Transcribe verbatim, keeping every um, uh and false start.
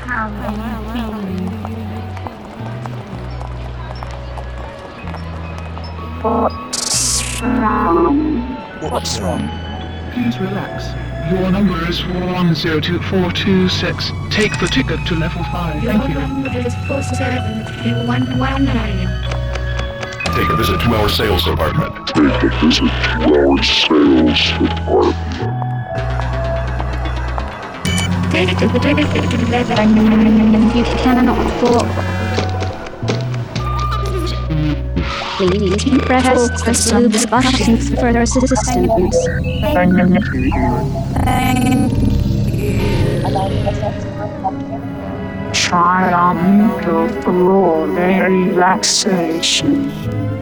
How are you feeling? What's wrong? What's wrong? Please relax. Your number is one zero two four two six. Take the ticket to level five. Your Thank you. number is four seven two one one nine. Take a visit to our sales department. Take a visit to our sales department. Take the ticket to level five. You cannot afford. Please press the subs button for further assistance. Try on to floor relaxation.